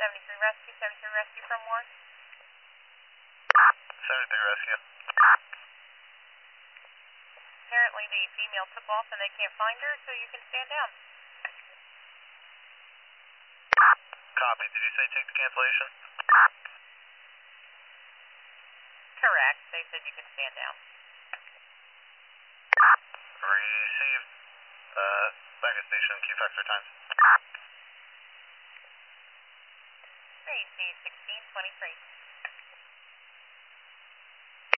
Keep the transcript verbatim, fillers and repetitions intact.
seventy-three Rescue, seventy-three Rescue from Warren. seventy-three Rescue. Apparently the female took off and they can't find her, so you can stand down. Copy. Did you say take the cancellation? Correct. They said you can stand down. Received. Uh, back at station, Q factor times. three C sixteen twenty-three.